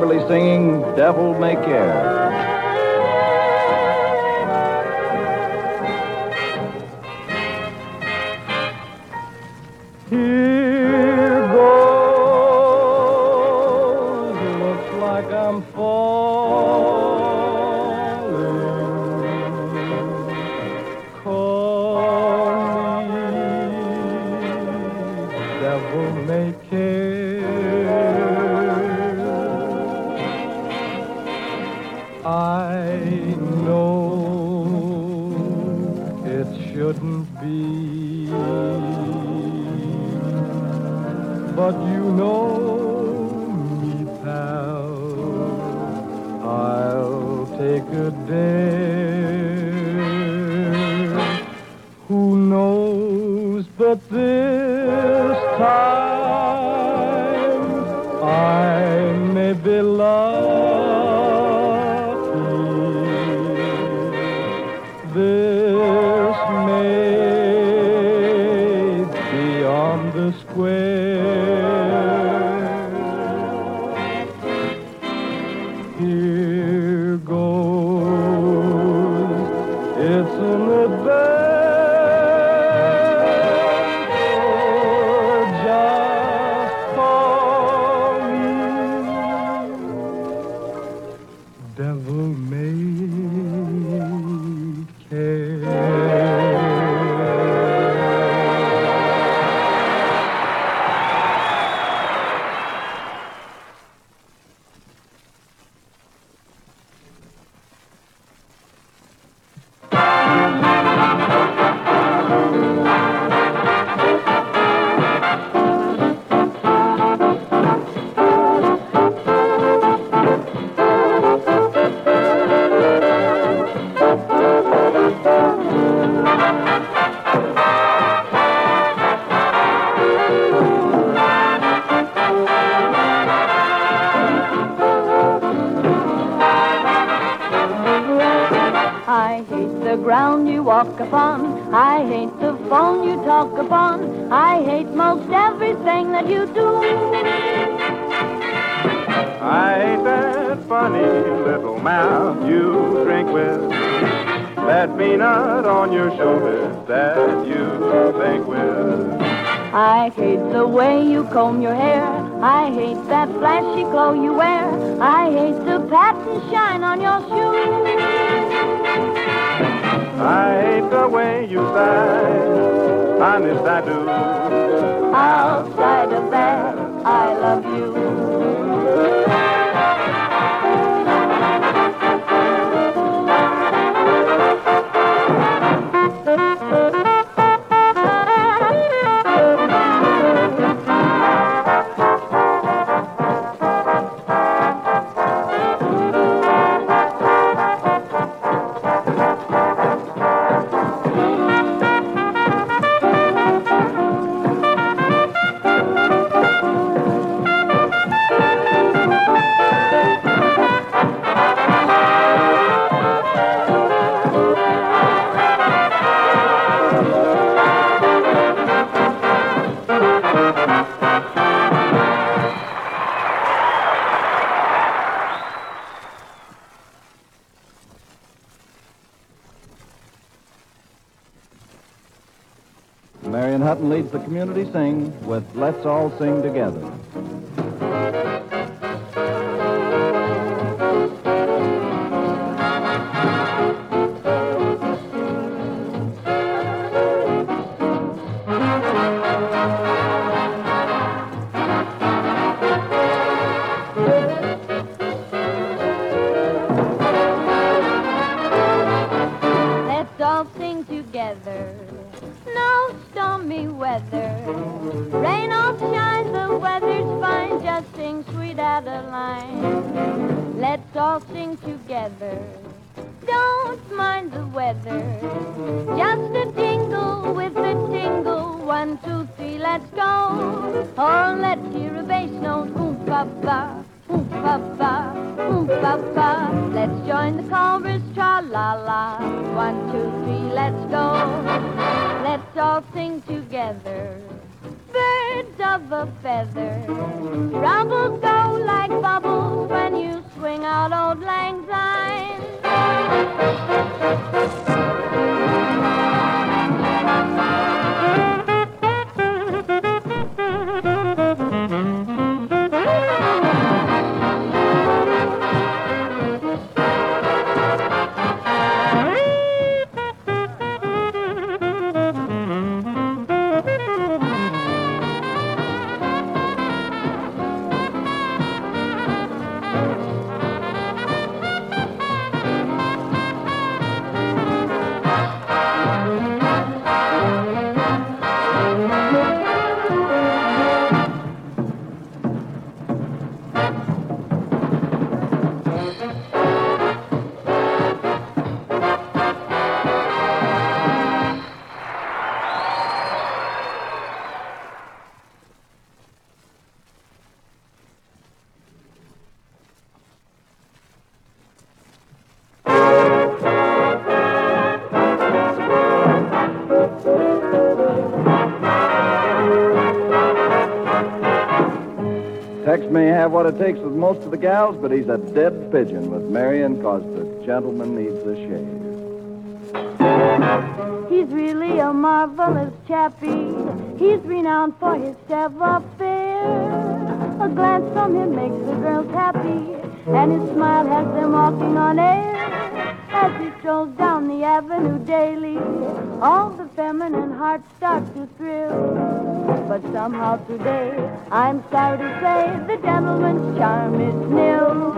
Everly singing Devil May Care. Here goes, looks like I'm falling. Call me Devil May Care. I know it shouldn't be, but you know me, pal, I'll take a dare. Who knows, but this time I may be lucky. This may be on the square. Here goes, it's an adventure. Just call me Devil May Care. I hate the ground you walk upon. I hate the phone you talk upon. I hate most everything that you do. I hate that funny little mouth you drink with, that peanut on your shoulder that you think with. I hate the way you comb your hair. I hate that flashy clothes you wear. I hate the patent shine on your shoes. I hate the way you sigh, honest I do. Outside of that, I love you. Marion Hutton leads the community sing with Let's All Sing Together. Let's all sing together. No stormy weather. Rain or shine, the weather's fine. Just sing sweet Adeline. Let's all sing together. Don't mind the weather. Just a jingle with a tingle. 1, 2, 3, let's go. Oh, let's hear a bass note. Oom, pa-pa, oom, pa-pa, oom, pa-pa. Let's join the chorus, tra-la-la. 1, 2, 3, let's go. Let's all sing together. Birds of a feather. Troubles go like bubbles when you swing out old lang syne. Tex may have what it takes with most of the gals, but he's a dead pigeon with Marion, 'cause the gentleman needs a shave. He's really a marvelous chappie. He's renowned for his savoir-faire. A glance from him makes the girls happy, and his smile has them walking on air. As he strolls down the avenue daily, all the feminine hearts start to thrill. But somehow today, I'm sorry to say, the gentleman's charm is nil.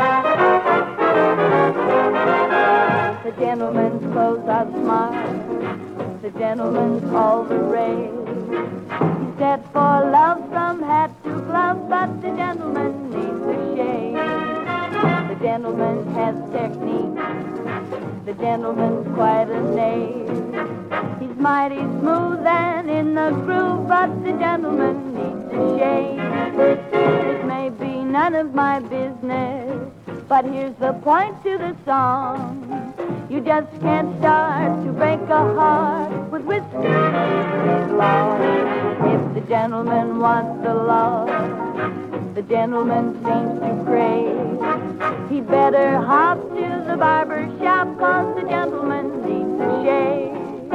The gentleman's clothes are smart. The gentleman's all the rage. He's set for love from hat to glove, but the gentleman needs a shave. The gentleman has technique. The gentleman's quite a knave. He's mighty smooth and in the groove, but the gentleman needs a shave. It may be none of my business, but here's the point to the song. You just can't start to break a heart with whiskers long. If the gentleman wants the love, the gentleman seems to crave. He better hop to the barber shop, 'cause the gentleman needs a shave.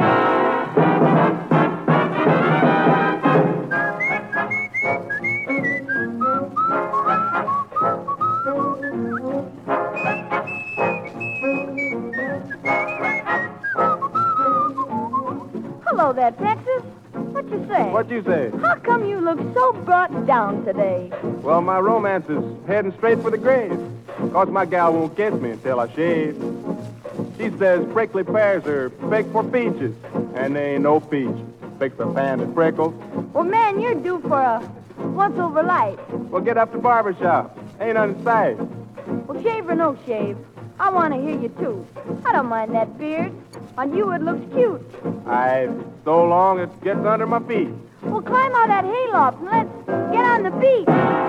Hello there, Texas. What you say? What you say? How come you look so brought down today? Well, my romance is heading straight for the grave. 'Cause my gal won't kiss me until I shave. She says prickly pears are fake for peaches, and they ain't no peach. Fix a pan and freckles. Well, man, you're due for a once-over light. Well, get up to barber shop. Ain't none in sight. Well, shave or no shave, I want to hear you, too. I don't mind that beard. On you, it looks cute. So long it gets under my feet. Well, climb out that hayloft and let's get on the beat.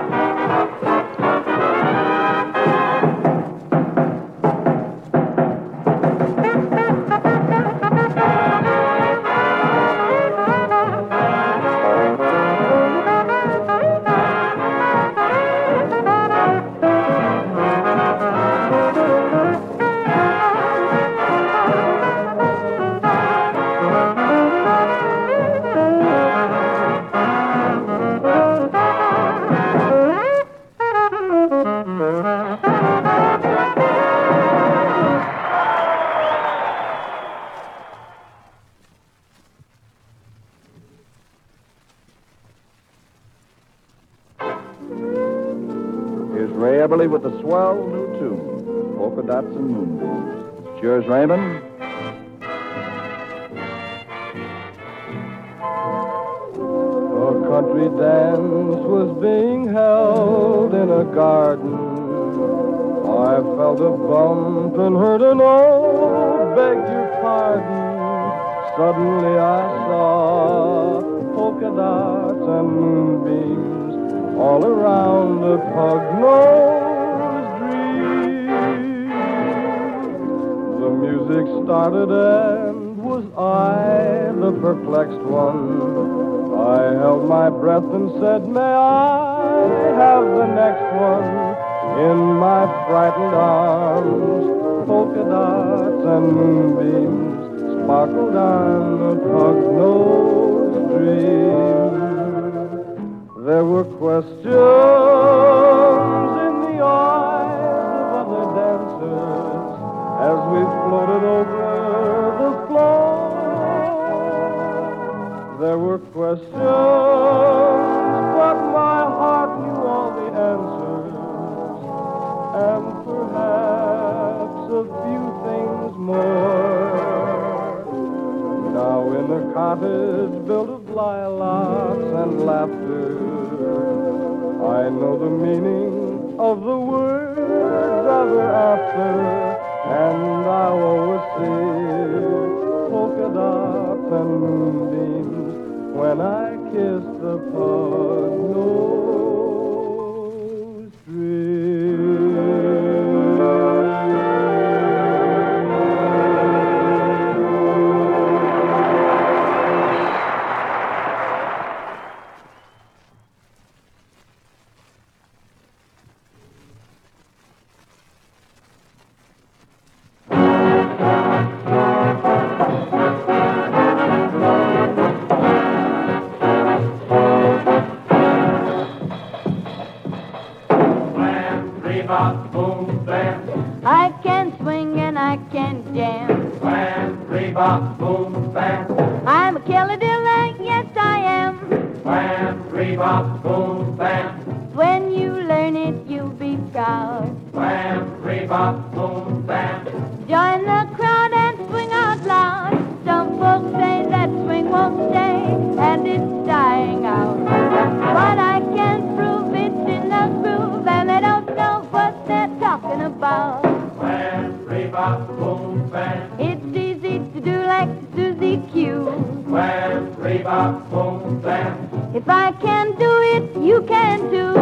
Ray Eberly with the swell new tune, Polka Dots and Moonbeams. Cheers, Raymond. A country dance was being held in a garden. I felt a bump and heard an "oh, beg your pardon." Suddenly I saw polka dots and moonbeams all around a pug-nosed dream. The music music started, and was I the perplexed one? I held my breath and said, may I have the next one? In my frightened arms, polka dots and moonbeams sparkled on the pug-nosed dream. There were questions in the eyes of other dancers as we floated over the floor. There were questions, but my heart knew all the answers, and perhaps a few things more. Now in the cottage built of lilacs and laughter, I know the meaning of the words ever after, and I'll always see polka dots and moonbeams when I kiss the pug-nosed dream. I can swing and I can dance. Wham, rebop, boom, bam. I'm a killer diller, yes I am. Wham, rebop, boom, bam. When you learn it, you'll be proud. Wham, rebop, boom, bam. Join the crowd and swing out loud. Some folks say that swing won't stay, and it's dying out. But I can prove it's in the groove, and they don't know what they're talking about. Wham, rebop, boom, bam. It's easy to do like Susie Q. Wham, rebop, boom, bam. If I can do it, you can too.